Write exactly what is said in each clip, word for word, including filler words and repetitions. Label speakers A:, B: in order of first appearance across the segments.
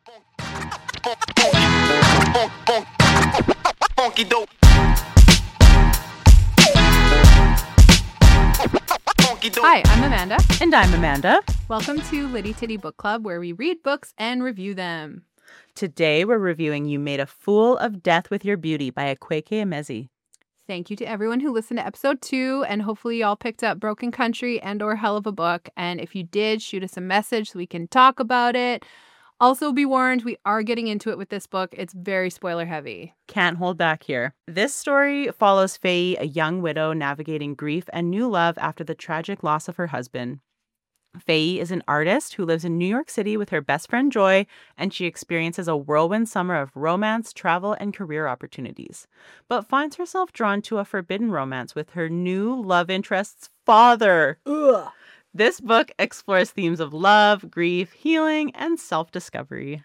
A: Hi, I'm Amanda.
B: And I'm Amanda.
A: Welcome to Litty Titty Book Club, where we read books and review them.
B: Today we're reviewing You Made a Fool of Death with Your Beauty by Akwaeke Emezi.
A: Thank you to everyone who listened to episode two, and hopefully y'all picked up Broken Country and or Hell of a Book. And if you did, shoot us a message so we can talk about it. Also, be warned, we are getting into it with this book. It's very spoiler heavy.
B: Can't hold back here. This story follows Faye, a young widow navigating grief and new love after the tragic loss of her husband. Faye is an artist who lives in New York City with her best friend Joy, and she experiences a whirlwind summer of romance, travel, and career opportunities, but finds herself drawn to a forbidden romance with her new love interest's father.
A: Ugh.
B: This book explores themes of love, grief, healing, and self-discovery.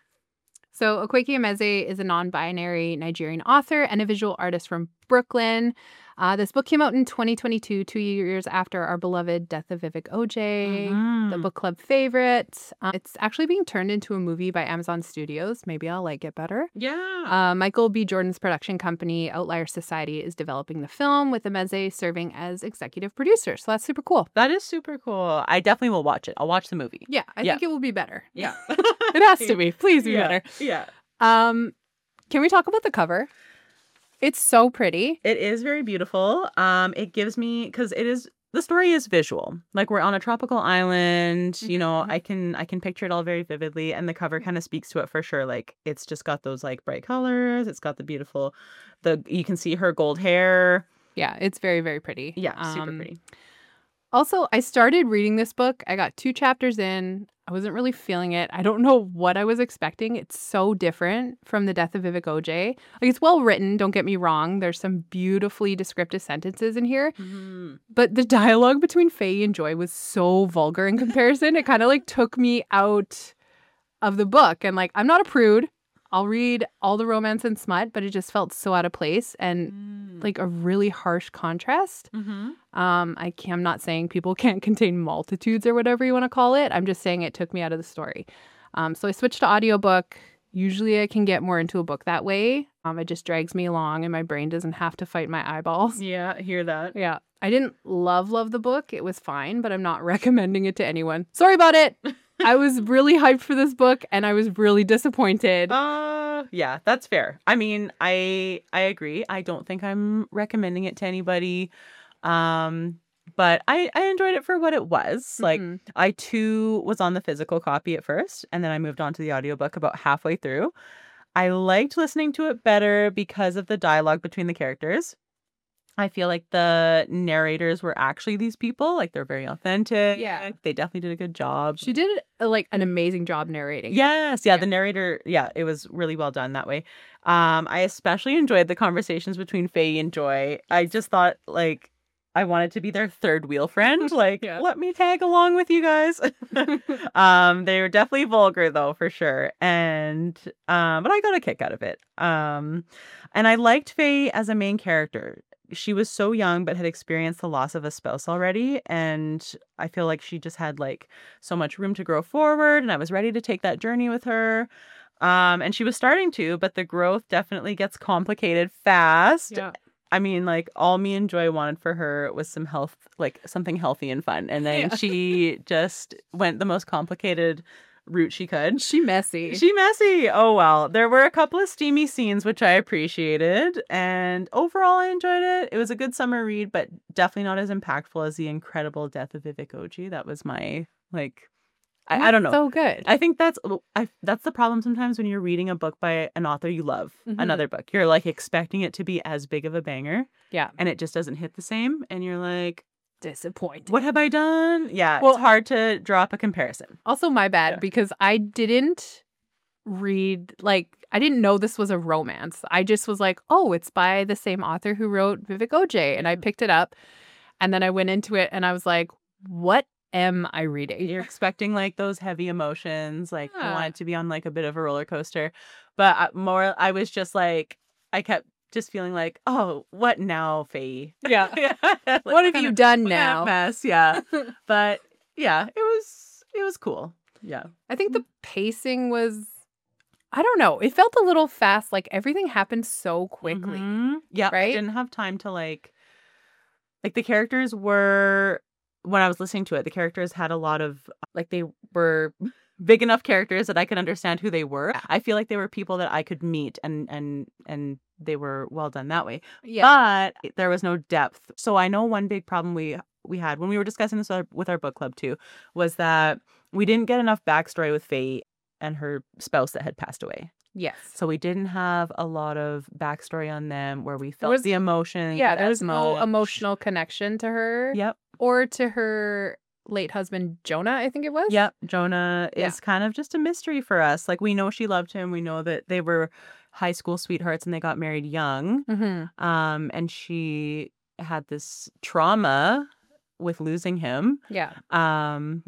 A: So Akwaeke Emezi is a non-binary Nigerian author and a visual artist from Brooklyn. Uh, this book came out in twenty twenty-two, two years after our beloved Death of Vivek Oje,
B: Mm-hmm.
A: the book club favorite. Uh, it's actually being turned into a movie by Amazon Studios. Maybe I'll like it better.
B: Yeah.
A: Uh, Michael B. Jordan's production company, Outlier Society, is developing the film, with Emezi serving as executive producer. So that's super cool.
B: That is super cool. I definitely will watch it. I'll watch the movie.
A: Yeah, I
B: Yeah.
A: think it will be better.
B: Yeah.
A: It has to be. Please be
B: yeah.
A: better.
B: Yeah.
A: Um, can we talk about the cover? It's so pretty.
B: It is very beautiful. Um, it gives me, because it is, the story is visual. Like, we're on a tropical island, you know,
A: Mhm.
B: I can I can picture it all very vividly, and the cover kind of speaks to it for sure. Like, it's just got those like bright colors. It's got the beautiful, the you can see her gold hair.
A: Yeah, it's very, very pretty.
B: Yeah, super
A: Um,
B: pretty.
A: Also, I started reading this book. I got two chapters in. I wasn't really feeling it. I don't know what I was expecting. It's so different from The Death of Vivek Oje. Like, it's well written, don't get me wrong. There's some beautifully descriptive sentences in here.
B: Mm-hmm.
A: But the dialogue between Faye and Joy was so vulgar in comparison. It kind of like took me out of the book. And like, I'm not a prude. I'll read all the romance and smut, but it just felt so out of place and like a really harsh contrast.
B: Mm-hmm.
A: Um, I can, I'm not saying people can't contain multitudes or whatever you want to call it. I'm just saying it took me out of the story. Um, so I switched to audiobook. Usually I can get more into a book that way. Um, it just drags me along and my brain doesn't have to fight my eyeballs.
B: Yeah, I hear that.
A: Yeah. I didn't love, love the book. It was fine, but I'm not recommending it to anyone. Sorry about it. I was really hyped for this book and I was really disappointed.
B: Uh, yeah, that's fair. I mean, I I agree. I don't think I'm recommending it to anybody. Um, but I, I enjoyed it for what it was. Like,
A: Mhm.
B: I too was on the physical copy at first, and then I moved on to the audiobook about halfway through. I liked listening to it better because of the dialogue between the characters. I feel like the narrators were actually these people. Like, they're very authentic.
A: Yeah.
B: They definitely did a good job.
A: She did uh, like an amazing job narrating.
B: Yes, yeah,
A: Yeah.
B: the narrator, yeah, it was really well done that way. Um, I especially enjoyed the conversations between Faye and Joy. I just thought, like, I wanted to be their third wheel friend. Like,
A: Yeah.
B: let me tag along with you guys. um, they were definitely vulgar though, for sure. And um, but I got a kick out of it. Um, and I liked Faye as a main character. She was so young, but had experienced the loss of a spouse already. And I feel like she just had like so much room to grow forward. And I was ready to take that journey with her. Um, and she was starting to, but the growth definitely gets complicated fast.
A: Yeah.
B: I mean, like, all me and Joy wanted for her was some health, like something healthy and fun. And then
A: Yeah.
B: she just went the most complicated route she could.
A: She messy.
B: She messy. Oh, well. There were a couple of steamy scenes, which I appreciated. And overall, I enjoyed it. It was a good summer read, but definitely not as impactful as the incredible Death of Vivek Oje. That was my, like, I, I don't know.
A: So good.
B: I think that's I, that's the problem sometimes when you're reading a book by an author you love,
A: Mhm.
B: another book. You're like expecting it to be as big of a banger,
A: Yeah.
B: and it just doesn't hit the same. And you're like,
A: Disappointed.
B: what have I done? Yeah,
A: Well-
B: it's hard to draw up a comparison.
A: Also, my bad,
B: Yeah.
A: because I didn't read, like, I didn't know this was a romance. I just was like, oh, it's by the same author who wrote Vivek Oje. And I picked it up, and then I went into it, and I was like, what am I reading?
B: You're expecting like those heavy emotions, like you
A: Yeah.
B: want it to be on like a bit of a roller coaster, but I- more, I was just like, I kept just feeling like, oh, what now, Faye?
A: Yeah.
B: Like,
A: What have
B: kind
A: you
B: of-
A: done
B: what kind of
A: now?
B: mess, yeah. But yeah, it was it was cool. Yeah.
A: I think the pacing was I don't know. It felt a little fast. Like everything happened so quickly.
B: Mhm. Yeah, I
A: Right?
B: didn't have time to like like the characters were when I was listening to it, the characters had a lot of like they were big enough characters that I could understand who they were. I feel like they were people that I could meet and and and they were well done that way.
A: Yeah.
B: But there was no depth. So I know one big problem we we had when we were discussing this with our, with our book club too was that we didn't get enough backstory with Faye and her spouse that had passed away.
A: Yes.
B: So we didn't have a lot of backstory on them where we
A: There
B: felt
A: was-
B: the emotion.
A: Yeah, there
B: as
A: was no
B: much.
A: emotional connection to her
B: Yep.
A: or to her late husband, Jonah, I think it was.
B: Yep. Jonah
A: Yeah.
B: is kind of just a mystery for us. Like we know she loved him. We know that they were high school sweethearts and they got married young.
A: Mm-hmm.
B: Um, and she had this trauma with losing him.
A: Yeah.
B: Um,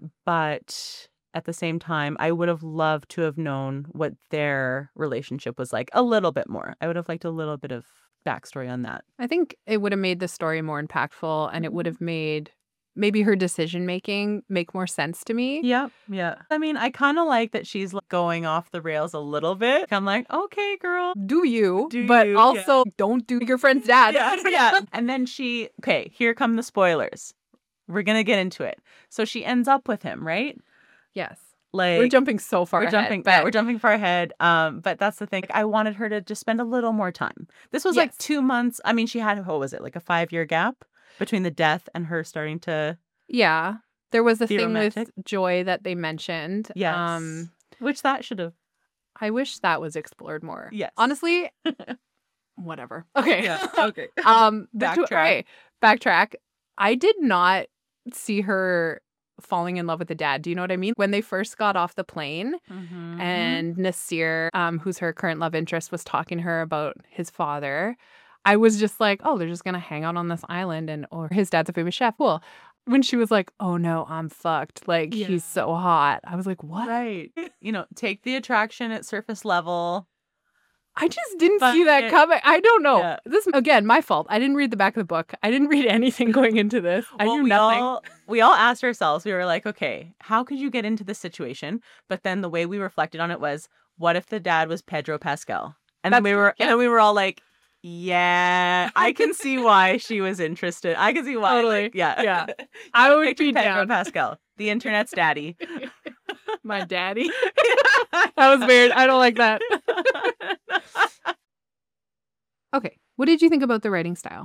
B: but at the same time, I would have loved to have known what their relationship was like a little bit more. I would have liked a little bit of backstory on that.
A: I think it would have made the story more impactful and it would
B: Mm-hmm.
A: have made maybe her decision making make more sense to me.
B: Yep. Yeah. I mean, I kind of like that she's like going off the rails a little bit. I'm like, okay, girl.
A: Do you,
B: Do
A: but
B: you,
A: also don't do your friend's dad.
B: Yeah. Yeah. And then she, okay, here come the spoilers. We're going to get into it. So she ends up with him, right?
A: Yes.
B: Like
A: We're jumping so far
B: we're
A: ahead,
B: jumping,
A: but
B: yeah, we're jumping far ahead. Um, but that's the thing. I wanted her to just spend a little more time. This was like
A: Yes.
B: two months. I mean, she had what was it, like a five year gap between the death and her starting to
A: yeah. There was a
B: Be
A: thing
B: romantic.
A: with Joy that they mentioned.
B: yes,
A: Um,
B: which that should have.
A: I wish that was explored more.
B: Yes.
A: Honestly, whatever. Okay.
B: Okay.
A: um, the jo-
B: Backtrack.
A: okay, backtrack. I did not see her falling in love with the dad. Do you know what I mean? When they first got off the plane
B: Mhm.
A: and Nasir, um, who's her current love interest, was talking to her about his father, I was just like, oh, they're just gonna hang out on this island and or his dad's a famous chef. Cool. When she was like, oh no, I'm fucked. Like
B: Yeah.
A: he's so hot. I was like, what?
B: Right. You know, take the attraction at surface level.
A: I just didn't
B: But
A: see that
B: it-
A: coming. I don't know.
B: Yeah.
A: This again, my fault. I didn't read the back of the book. I didn't read anything going into this. I
B: Well,
A: knew
B: we
A: nothing.
B: all we all asked ourselves. We were like, okay, how could you get into this situation? But then the way we reflected on it was, what if the dad was Pedro Pascal? And then
A: That's-
B: we were,
A: yeah.
B: and then we were all like, yeah, I can see why she was interested. I can see why.
A: Totally.
B: like, yeah,
A: Yeah. I would
B: Picture
A: be
B: Pedro
A: down.
B: Pascal, the internet's daddy.
A: My daddy. That was weird. I don't like that. Okay. What did you think about the writing style?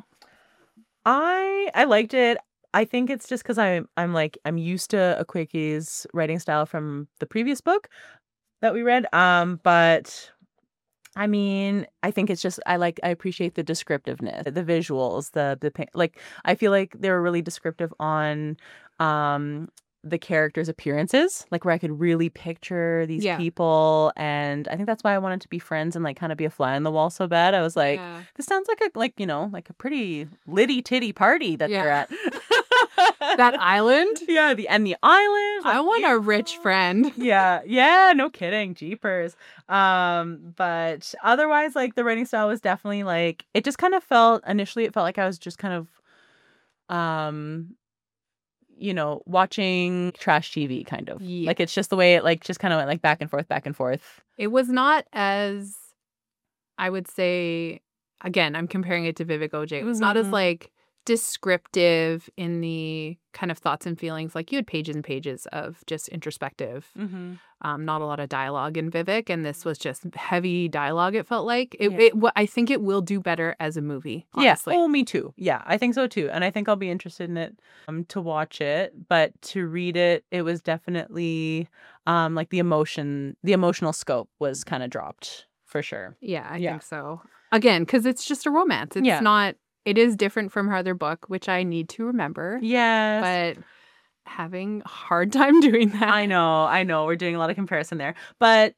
B: I I liked it. I think it's just because I'm I'm like I'm used to Akweki's writing style from the previous book that we read. Um, but I mean, I think it's just I like I appreciate the descriptiveness, the visuals, the the pa- like. I feel like they were really descriptive on um the characters' appearances, like where I could really picture these
A: Yeah.
B: people, and I think that's why I wanted to be friends and like kind of be a fly on the wall so bad. I was like,
A: Yeah.
B: this sounds like a like you know like a pretty litty titty party that they're
A: Yeah.
B: at.
A: That island?
B: yeah, the and the island.
A: I
B: like,
A: want a rich friend.
B: yeah, yeah, no kidding, jeepers. Um, but otherwise, like the writing style was definitely like it just kind of felt initially it felt like I was just kind of um you know, watching trash T V kind of.
A: Yeah.
B: Like it's just the way it like just kind of went like back and forth, back and forth.
A: It was not as, I would say, again, I'm comparing it to Vivek O J. It was not as
B: Mhm.
A: like descriptive in the kind of thoughts and feelings. Like you had pages and pages of just introspective,
B: Mm-hmm.
A: um, not a lot of dialogue in Vivek, and this was just heavy dialogue. It felt like it.
B: Yeah.
A: it wa- I think it will do better as a movie. Honestly.
B: Yeah. Oh, me too. Yeah, I think so too. And I think I'll be interested in it um, to watch it. But to read it, it was definitely um, like the emotion, the emotional scope was kind of dropped for sure.
A: Yeah, I
B: Yeah.
A: think so. Again, because it's just a romance. It's
B: Yeah.
A: not. It is different from her other book, which I need to remember.
B: Yes.
A: But having a hard time doing that.
B: I know, I know. We're doing a lot of comparison there. But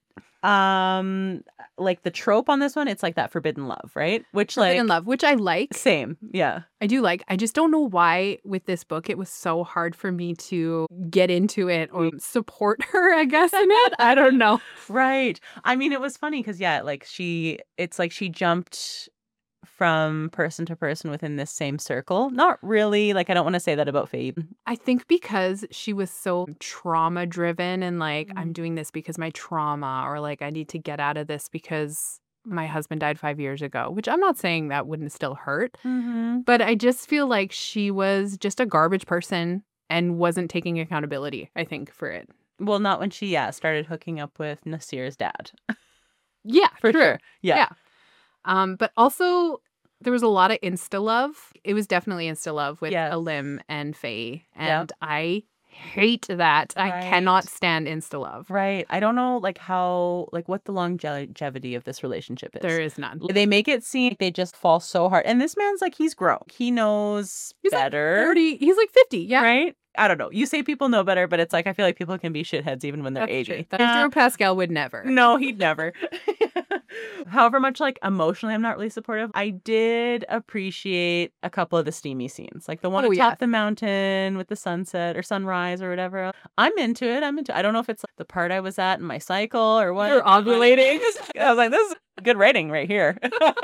B: um like the trope on this one, it's like that forbidden love, right? Which
A: Forbidden
B: like
A: Love, which I like.
B: same. Yeah.
A: I do like. I just don't know why with this book it was so hard for me to get into it or support her, I guess, in it. I don't know.
B: Right. I mean, it was funny because yeah, like she it's like she jumped from person to person within this same circle. Not really. Like, I don't want to say that about Faye.
A: I think because she was so trauma driven and like,
B: Mm.
A: I'm doing this because my trauma, or like, I need to get out of this because my husband died five years ago, which I'm not saying that wouldn't still hurt.
B: Mm-hmm.
A: But I just feel like she was just a garbage person and wasn't taking accountability, I think, for it.
B: Well, not when she, yeah, started hooking up with Nasir's dad.
A: Yeah,
B: For
A: true.
B: sure. Yeah.
A: Yeah. Um, but also, there was a lot of insta love. It was definitely insta love with
B: Yes.
A: Alim and Faye.
B: Yep.
A: And I hate that. I
B: Right.
A: cannot stand insta love.
B: Right. I don't know, like, how, like, what the longevity of this relationship is.
A: There is none.
B: They make it seem like they just fall so hard. And this man's like, he's grown. He knows
A: He's like
B: better.
A: thirty. He's like fifty. Yeah.
B: Right? I don't know. You say people know better, but it's like, I feel like people can be shitheads even when they're
A: That's
B: eighty.
A: true. That
B: Yeah.
A: Joe Pascal would never.
B: No, he'd never. However much, like, emotionally I'm not really supportive, I did appreciate a couple of the steamy scenes. Like the one
A: Oh,
B: atop
A: yeah.
B: the mountain with the sunset or sunrise or whatever. I'm into it. I'm into it. I don't know if it's like the part I was at in my cycle or what.
A: You're ovulating.
B: I was like, this is a good rating right here.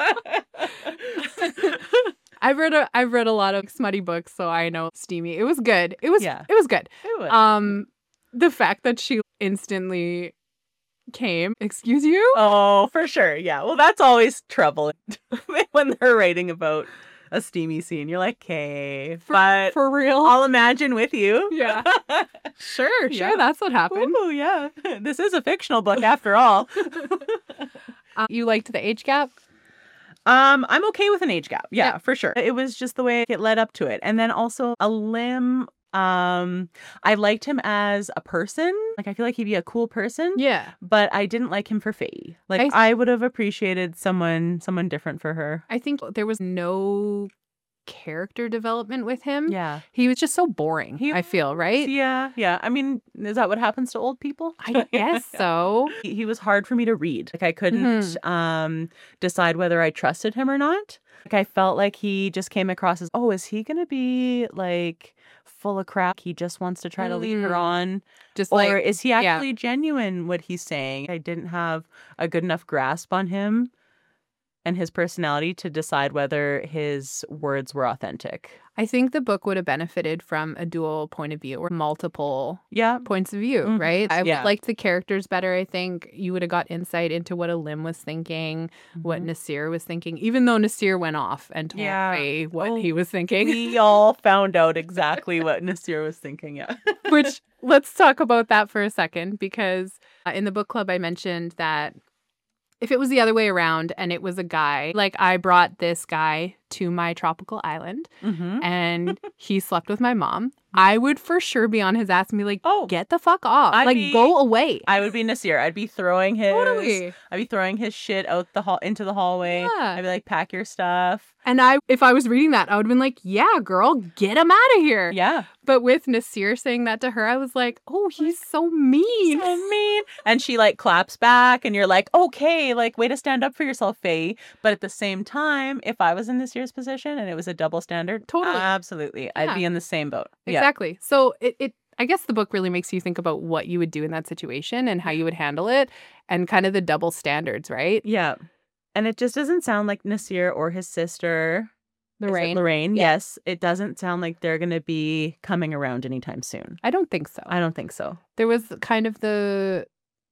A: I've read a I've read a lot of smutty books, so I know steamy. It was good. It was
B: Yeah.
A: it was good.
B: It was.
A: Um, the fact that she instantly came. Excuse you?
B: Oh, for sure. Yeah. Well, that's always trouble when they're writing about a steamy scene. You're like, okay,
A: For,
B: but
A: for real?
B: I'll imagine with you.
A: Yeah. Sure, sure.
B: Yeah.
A: That's what happened.
B: Ooh, yeah. This is a fictional book after all.
A: Um, you liked the age gap?
B: Um, I'm okay with an age gap. Yeah,
A: Yeah.
B: for sure. It was just the way it led up to it. And then also Alim, um, I liked him as a person. Like, I feel like he'd be a cool person.
A: Yeah.
B: But I didn't like him for Faye. Like,
A: I-
B: I would have appreciated someone someone different for her.
A: I think there was no character development with him.
B: Yeah.
A: He was just so boring,
B: He
A: I feel, right?
B: Yeah, yeah. I mean, is that what happens to old people?
A: I guess so.
B: He he was hard for me to read. Like, I couldn't
A: Mhm.
B: um decide whether I trusted him or not. Like, I felt like he just came across as, oh, is he gonna be like full of crap? He just wants to try to lead her
A: Mm.
B: on,
A: Just
B: or
A: like,
B: is he
A: yeah.
B: actually genuine? What he's saying, I didn't have a good enough grasp on him and his personality to decide whether his words were authentic.
A: I think the book would have benefited from a dual point of view or multiple
B: Yeah,
A: points of view,
B: Mhm.
A: right? I
B: Yeah.
A: liked the characters better. I think you would have got insight into what Alim was thinking, what
B: Mhm.
A: Nasir was thinking, even though Nasir went off and told
B: Yeah.
A: Faye what
B: Oh,
A: he was thinking.
B: we all found out exactly what Nasir was thinking. Yeah.
A: Which, let's talk about that for a second, because uh, in the book club, I mentioned that if it was the other way around and it was a guy, like I brought this guy to my tropical island
B: Mm-hmm.
A: and he slept with my mom, I would for sure be on his ass and be like,
B: Oh,
A: get the fuck off.
B: I'd
A: like,
B: be-
A: go away.
B: I would be Nasir. I'd be throwing his.
A: Totally.
B: I'd be throwing his shit out the hall into the hallway.
A: Yeah.
B: I'd be like, pack your stuff.
A: And I, if I was reading that, I would have been like, yeah, girl, get him out of here.
B: Yeah.
A: But with Nasir saying that to her, I was like, oh, he's so mean.
B: So mean. And she like claps back, and you're like, okay, like, way to stand up for yourself, Faye. But at the same time, if I was in Nasir's position and it was a double standard,
A: Totally.
B: absolutely, I'd
A: Yeah.
B: be in the same boat. Yeah.
A: Exactly. So it, it, I guess the book really makes you think about what you would do in that situation and how you would handle it and kind of the double standards, right?
B: Yeah. And it just doesn't sound like Nasir or his sister. Is it
A: Lorraine.
B: Lorraine,
A: Yeah.
B: yes. It doesn't sound like they're going to be coming around anytime soon.
A: I don't think so.
B: I don't think so.
A: There was kind of the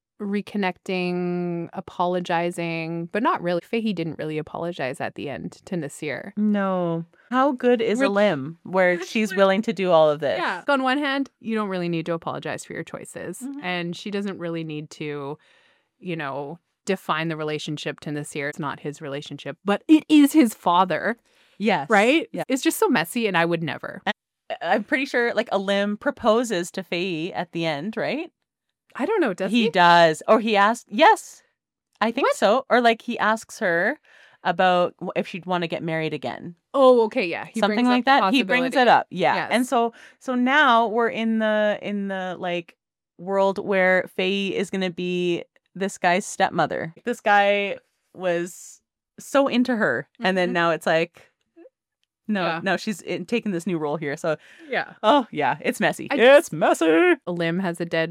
A: reconnecting, apologizing, but not really. Fahey didn't really apologize at the end to Nasir.
B: No. How good is
A: Which-
B: a limb where she's willing to do all of this?
A: Yeah. On one hand, you don't really need to apologize for your choices.
B: Mhm.
A: And she doesn't really need to, you know, define the relationship to Nasir. It's not his relationship, but it is his father,
B: Yes.
A: right?
B: Yeah.
A: It's just so messy, and I would never.
B: I'm pretty sure like a limb proposes to Faye at the end, right?
A: I don't know. Does
B: he
A: he?
B: does. Or he asks, yes, I think
A: What?
B: so. Or like he asks her about w- if she'd want to get married again.
A: Oh, okay. Yeah. He
B: Something
A: brings up
B: like
A: the
B: that. He brings
A: possibility.
B: it up. Yeah.
A: Yes.
B: And so so now we're in the in the like world where Faye is gonna be this guy's stepmother. This guy was so into her. And then
A: Mhm.
B: now it's like no,
A: Yeah.
B: no, she's in, taking this new role here. So
A: Yeah.
B: oh yeah, it's messy.
A: I
B: it's messy.
A: Lim has a dead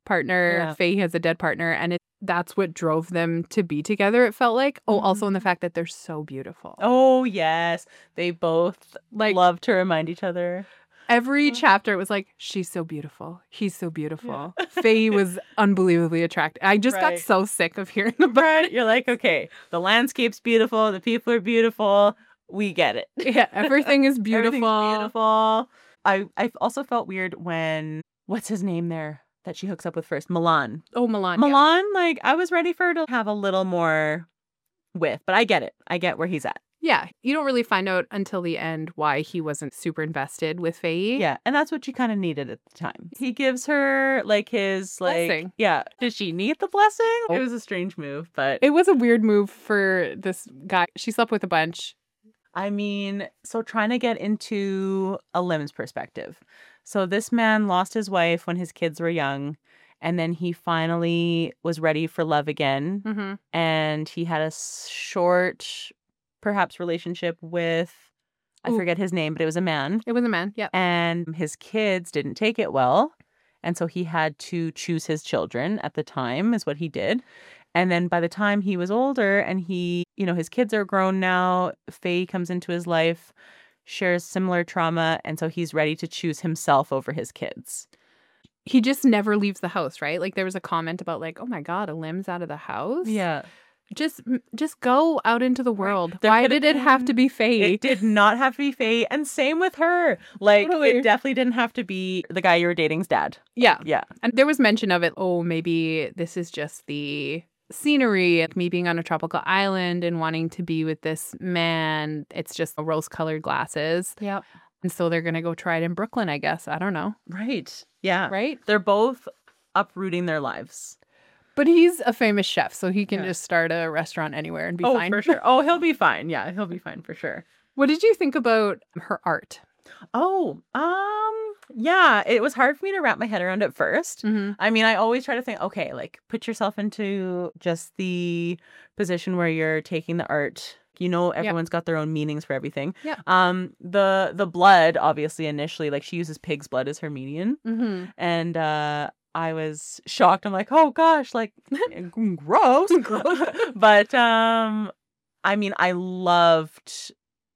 A: partner.
B: Yeah.
A: Faye has a dead partner. And it, that's what drove them to be together, it felt like. Oh, also in the fact that they're so beautiful.
B: Oh, yes. They both
A: Like,
B: love to remind each other.
A: every
B: Yeah.
A: chapter it was like, she's so beautiful. He's so beautiful. Faye was unbelievably attractive. I just got
B: Right.
A: so sick of hearing about
B: Right.
A: it.
B: You're like, okay, the landscape's beautiful. The people are beautiful. We get it.
A: Yeah, everything is beautiful.
B: Everything's beautiful. I, I also felt weird when, what's his name there that she hooks up with first? Milan.
A: Oh, Milan. yeah.
B: Milan, like, I was ready for her to have a little more with, but I get it. I get where he's at.
A: Yeah, you don't really find out until the end why he wasn't super invested with Faye.
B: Yeah, and that's what she kind of needed at the time. He gives her like his like
A: Blessing.
B: yeah. Did she need the blessing?
A: Oh.
B: It was a strange move, but
A: It was a weird move for this guy. She slept with a bunch.
B: I mean, so trying to get into Alim's perspective. So this man lost his wife when his kids were young, and then he finally was ready for love again,
A: Mm-hmm.
B: and he had a s- short, perhaps relationship with, I
A: Ooh.
B: forget his name, but it was a man.
A: It was a man. Yeah.
B: And his kids didn't take it well. And so he had to choose his children at the time, is what he did. And then by the time he was older and he, you know, his kids are grown now, Faye comes into his life, shares similar trauma. And so he's ready to choose himself over his kids.
A: He just never leaves the house, right? Like there was a comment about like, oh my God, Alim's out of the house.
B: Yeah.
A: Just just go out into the world.
B: There
A: Why
B: could've
A: did it have to
B: been-
A: be Faye?
B: It did not have to be Faye. And same with her. Like,
A: Totally.
B: it definitely didn't have to be the guy you were dating's dad.
A: Yeah.
B: Yeah.
A: And there was mention of it, oh, maybe this is just the scenery, like me being on a tropical island and wanting to be with this man. It's just rose colored glasses.
B: Yep.
A: And so they're going to go try it in Brooklyn, I guess. I don't know.
B: Right. Yeah.
A: Right?
B: They're both uprooting their lives.
A: But he's a famous chef, so he can
B: Yeah.
A: just start a restaurant anywhere and be
B: oh,
A: fine.
B: for sure. Oh, he'll be fine. Yeah, he'll be fine for sure.
A: What did you think about her art?
B: Oh, um, yeah, it was hard for me to wrap my head around at first.
A: Mm-hmm.
B: I mean, I always try to think, okay, like put yourself into just the position where you're taking the art. You know, everyone's got their own meanings for everything.
A: Yeah.
B: Um, the the blood, obviously, initially, like she uses pig's blood as her median,
A: Mm-hmm.
B: and uh, I was shocked. I'm like, oh gosh, like gross,
A: Gross.
B: but um, I mean, I loved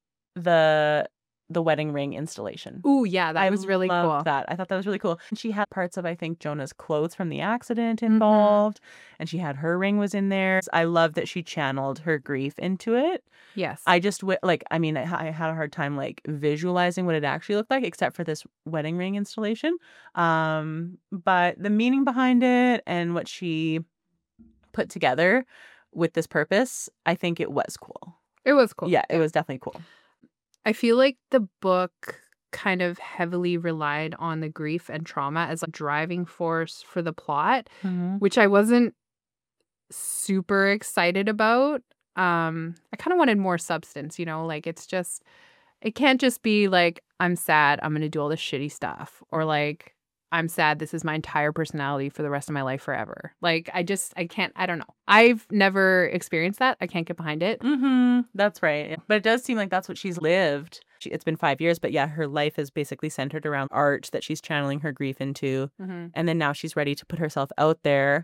B: the the wedding ring installation.
A: Ooh, yeah, that
B: I
A: was really
B: loved
A: cool.
B: that. I thought that was really cool. And she had parts of, I think, Jonah's clothes from the accident
A: Mm-hmm.
B: involved, and she had her ring was in there. I love that she channeled her grief into it.
A: Yes.
B: I just w- like, I mean, I, I had a hard time like visualizing what it actually looked like, except for this wedding ring installation. Um, but the meaning behind it and what she put together with this purpose, I think it was cool.
A: It was cool.
B: Yeah, it was definitely cool.
A: I feel like the book kind of heavily relied on the grief and trauma as a driving force for the plot, which I wasn't super excited about. Um, I kind of wanted more substance, you know, like it's just, it can't just be like, I'm sad, I'm going to do all this shitty stuff, or like, I'm sad, this is my entire personality for the rest of my life forever. Like, I just, I can't, I don't know. I've never experienced that. I can't get behind it.
B: Mm-hmm. That's right. But it does seem like that's what she's lived. She, it's been five years, but yeah, her life is basically centered around art that she's channeling her grief into.
A: Mm-hmm.
B: And then now she's ready to put herself out there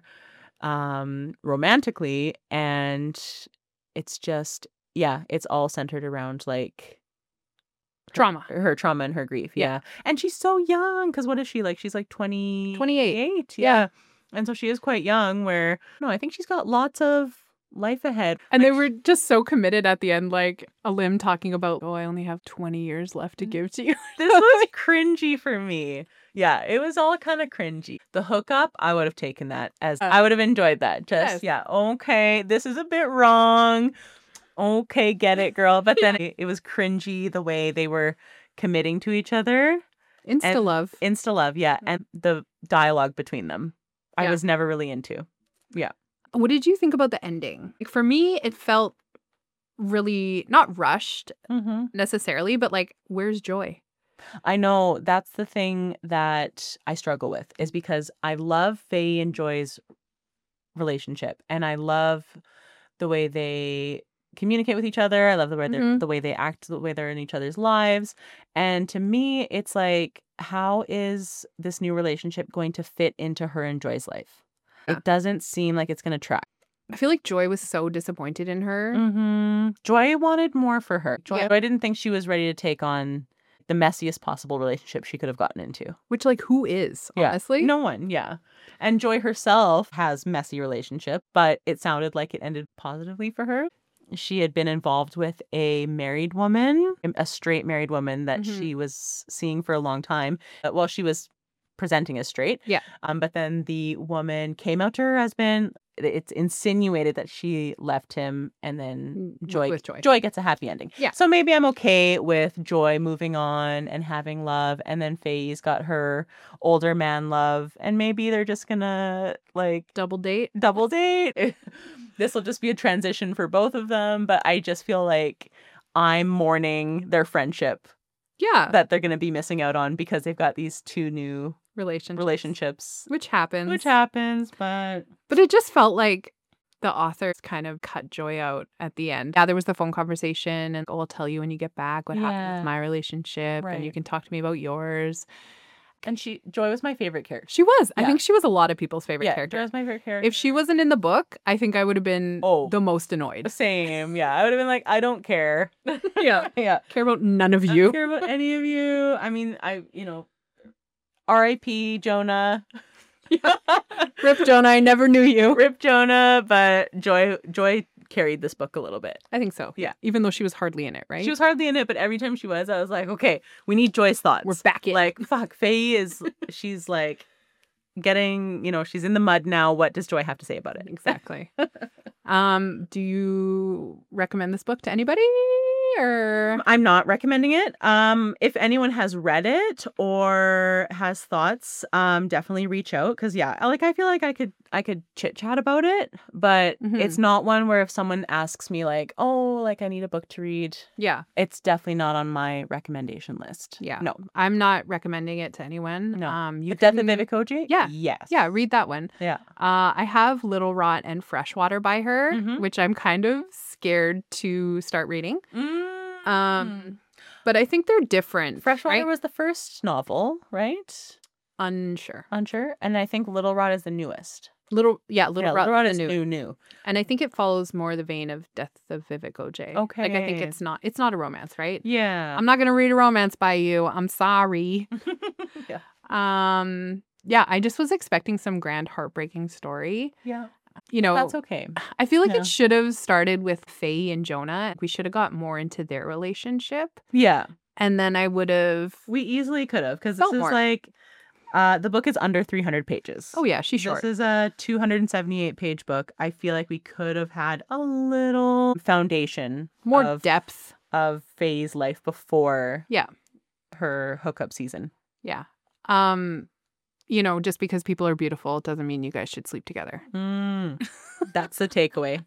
B: um, romantically. And it's just, yeah, it's all centered around like
A: Trauma.
B: her, her trauma and her grief. Yeah.
A: Yeah.
B: And she's so young because what is she like? She's like twenty,
A: twenty-eight.
B: Yeah.
A: Yeah.
B: And so she is quite young where, no, I think she's got lots of life ahead.
A: And they were just so committed at the end, like Alim talking about, oh, I only have twenty years left to give to you.
B: This was cringy for me. Yeah, it was all kind of cringy. The hookup, I would have taken that as,
A: Uh,
B: I would have enjoyed that. Just,
A: yes.
B: yeah, okay, this is a bit wrong. Okay, get it, girl. But then it, it was cringy the way they were committing to each other.
A: Insta love.
B: Insta love, yeah. And the dialogue between them, I
A: Yeah.
B: was never really into. Yeah.
A: What did you think about the ending? Like, for me, it felt really not rushed
B: Mm-hmm.
A: necessarily, but like, where's Joy?
B: I know that's the thing that I struggle with is because I love Faye and Joy's relationship and I love the way they communicate with each other. I love the way they're
A: Mhm.
B: the way they act, the way they're in each other's lives. And to me, it's like, how is this new relationship going to fit into her and Joy's life?
A: Yeah.
B: It doesn't seem like it's going to track.
A: I feel like Joy was so disappointed in her.
B: Mm-hmm. Joy wanted more for her. Joy,
A: Yeah.
B: Joy didn't think she was ready to take on the messiest possible relationship she could have gotten into.
A: Which, like, who is,
B: Yeah.
A: honestly?
B: No one, yeah. And Joy herself has messy relationship, but it sounded like it ended positively for her. She had been involved with a married woman, a straight married woman that
A: Mhm.
B: she was seeing for a long time. Uh, Well, she was presenting as straight.
A: Yeah.
B: Um, but then the woman came out to her husband. It's insinuated that she left him, and then
A: Mm,
B: Joy,
A: with Joy.
B: Joy gets a happy ending.
A: Yeah.
B: So maybe I'm okay with Joy moving on and having love, and then Faye's got her older man love, and maybe they're just gonna like
A: Double date.
B: double date. This will just be a transition for both of them, but I just feel like I'm mourning their friendship
A: Yeah.
B: that they're gonna be missing out on because they've got these two new
A: Relationship.
B: relationships.
A: Which happens.
B: Which happens, but
A: But it just felt like the author kind of cut Joy out at the end. Yeah, there was the phone conversation and, oh, I'll tell you when you get back what happened
B: Yeah.
A: with my relationship and you
B: Right.
A: can talk to me about yours.
B: and she Joy was my favorite character.
A: She was. I
B: Yeah.
A: think she was a lot of people's favorite
B: Yeah, Joy
A: character.
B: was my favorite character.
A: If she wasn't in the book, I think I would have been
B: Oh.
A: the most annoyed.
B: Same, yeah, I would have been like, I don't care.
A: Yeah.
B: Yeah,
A: Care about none of
B: I
A: you.
B: don't care about any of you. I mean, I you know, R I P Jonah.
A: Rip Jonah, I never knew you.
B: Rip Jonah, but Joy Joy carried this book a little bit.
A: I think so.
B: Yeah.
A: Even though she was hardly in it, right?
B: She was hardly in it, but every time she was, I was like, okay, we need Joy's thoughts.
A: We're back in.
B: Like, fuck, Faye is, she's like getting, you know, she's in the mud now. What does Joy have to say about it?
A: Exactly. um, do you recommend this book to anybody or
B: I'm not recommending it. Um, if anyone has read it or has thoughts, um, definitely reach out. Cause yeah, like I feel like I could I could chit chat about it, but
A: Mhm.
B: it's not one where if someone asks me like, oh, like I need a book to read,
A: yeah,
B: it's definitely not on my recommendation list.
A: yeah.
B: No.
A: I'm not recommending it to anyone.
B: No.
A: Um you
B: The Death of
A: can-
B: Vivek Oji?
A: Yeah.
B: Yes.
A: Yeah, read that one.
B: Yeah.
A: Uh I have Little Rot and Freshwater by her,
B: Mhm.
A: which I'm kind of scared to start reading.
B: Mm.
A: Um but I think they're different.
B: Freshwater
A: right?
B: was the first novel, right?
A: Unsure.
B: Unsure. And I think Little Rot is the newest.
A: Little yeah, Little
B: yeah,
A: Rot,
B: Little Rot
A: the
B: is
A: new.
B: new, new.
A: And I think it follows more the vein of Death of Vivek Oji. Like I think
B: Okay.
A: it's not it's not a romance, right?
B: Yeah.
A: I'm not gonna read a romance by you. I'm sorry.
B: yeah.
A: Um yeah, I just was expecting some grand heartbreaking story.
B: Yeah.
A: You know,
B: That's okay.
A: I feel like
B: yeah.
A: it should have started with Faye and Jonah. We should have got more into their relationship.
B: Yeah.
A: And then I would have
B: We easily could have because this
A: Felt
B: is
A: more.
B: like uh the book is under three hundred pages.
A: Oh yeah, she's short.
B: This is a two hundred seventy-eight page book. I feel like we could have had a little foundation
A: More
B: of,
A: depth.
B: of Faye's life before
A: Yeah.
B: her hookup season.
A: Yeah. Um you know, just because people are beautiful doesn't mean you guys should sleep together.
B: Mm, that's the takeaway.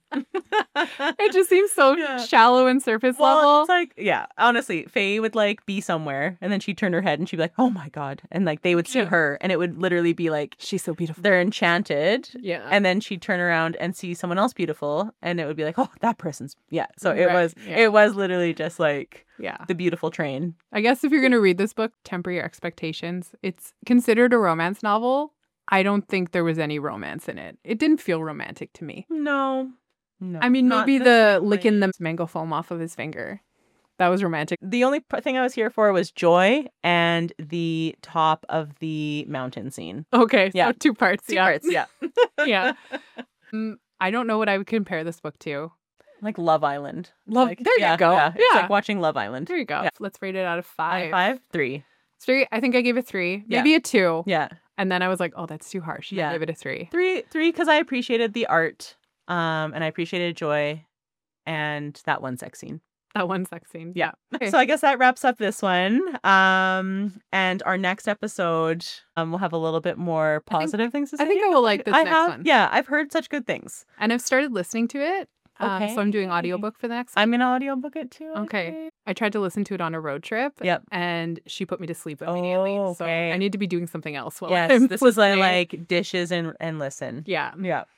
A: It just seems so
B: Yeah.
A: shallow and surface
B: Well,
A: level.
B: it's like, yeah, honestly, Faye would like be somewhere and then she'd turn her head and she'd be like, oh my God. And like they would see
A: Yeah.
B: her and it would literally be like,
A: She's so beautiful.
B: they're enchanted.
A: Yeah.
B: And then she'd turn around and see someone else beautiful and it would be like, oh, that person's, yeah. So it
A: Right,
B: was,
A: yeah.
B: it was literally just like
A: yeah.
B: the beautiful train.
A: I guess if you're going to read this book, temper your expectations. It's considered a romance novel. I don't think there was any romance in it. It didn't feel romantic to me.
B: No, no.
A: I mean,
B: not
A: maybe the
B: same
A: licking
B: way.
A: the mango foam off of his finger. That was romantic.
B: The only p- thing I was here for was joy and the top of the mountain scene.
A: Okay, so
B: Yeah.
A: two parts.
B: Two
A: yeah.
B: parts, yeah.
A: yeah. Um, I don't know what I would compare this book to.
B: Like Love Island.
A: Love.
B: Like,
A: there
B: yeah,
A: you go.
B: Yeah.
A: Yeah.
B: It's like watching Love Island.
A: there you go.
B: Yeah.
A: Let's rate it out of
B: Out
A: five.
B: of five? Three.
A: Three. I think I gave it three.
B: Yeah.
A: Maybe a two.
B: Yeah.
A: And then I was like, oh, that's too harsh.
B: Yeah.
A: I gave it a three.
B: Three, three, because I appreciated the art, um, and I appreciated joy, and that one sex scene.
A: That one sex scene.
B: Yeah.
A: Okay.
B: So I guess that wraps up this one. Um, and our next episode, um, we'll have a little bit more
A: I think-
B: positive things to say.
A: I think I will like this
B: I
A: next
B: have,
A: one.
B: yeah, I've heard such good things.
A: And I've started listening to it. Um,
B: Okay.
A: so I'm doing audiobook for the next one.
B: I'm gonna audiobook it too. I
A: Okay.
B: think.
A: I tried to listen to it on a road trip.
B: Yep.
A: And she put me to sleep immediately.
B: Oh,
A: So
B: okay.
A: I need to be doing something else while
B: Yes,
A: I'm
B: this is like,
A: listening.
B: like dishes and and listen.
A: Yeah.
B: Yeah.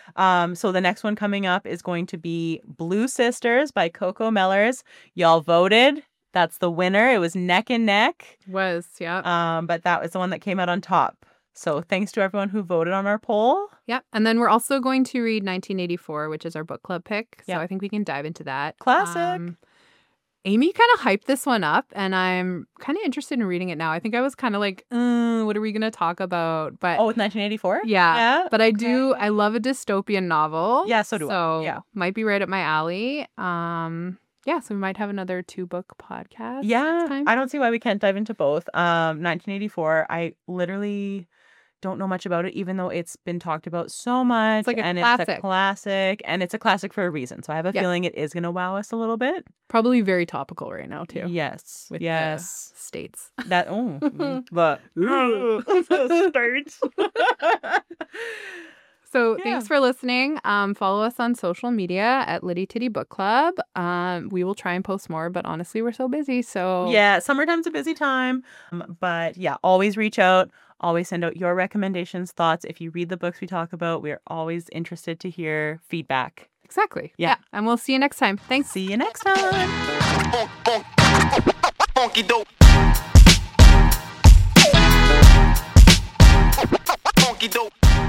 B: Um, so the next one coming up is going to be Blue Sisters by Coco Mellors. Y'all voted. That's the winner. It was neck and neck.
A: Was, yeah.
B: Um, but that was the one that came out on top. So thanks to everyone who voted on our poll.
A: Yep. And then we're also going to read nineteen eighty-four, which is our book club pick. So
B: Yeah.
A: I think we can dive into that.
B: Classic.
A: Um, Amy kind of hyped this one up, and I'm kind of interested in reading it now. I think I was kind of like, uh, what are we going to talk about? But
B: Oh, with nineteen eighty-four?
A: yeah,
B: Yeah.
A: but I do, I love a dystopian novel.
B: Yeah, so do I.
A: So
B: Yeah.
A: might be right up my alley. Um, yeah, so we might have another two book podcast.
B: Yeah.
A: next time.
B: I don't see why we can't dive into both. Um, nineteen eighty-four, I literally don't know much about it, even though it's been talked about so much.
A: like a
B: and it's a
A: classic.
B: classic. And it's a classic for a reason. So I have a
A: Yeah.
B: feeling it is going to wow us a little bit.
A: Probably very topical right now, too.
B: Yes.
A: With the
B: yes.
A: states.
B: That, oh, mm, but. States.
A: So
B: Yeah.
A: thanks for listening. Um, follow us on social media at Litty Titty Book Club. Um, we will try and post more, but honestly, we're so busy. So
B: Yeah, summertime's a busy time. Um, but yeah, always reach out. Always send out your recommendations, thoughts. If you read the books we talk about, we're always interested to hear feedback.
A: exactly.
B: Yeah.
A: And we'll see you next time. Thanks.
B: See you next time.
C: Funky dope. Funky dope.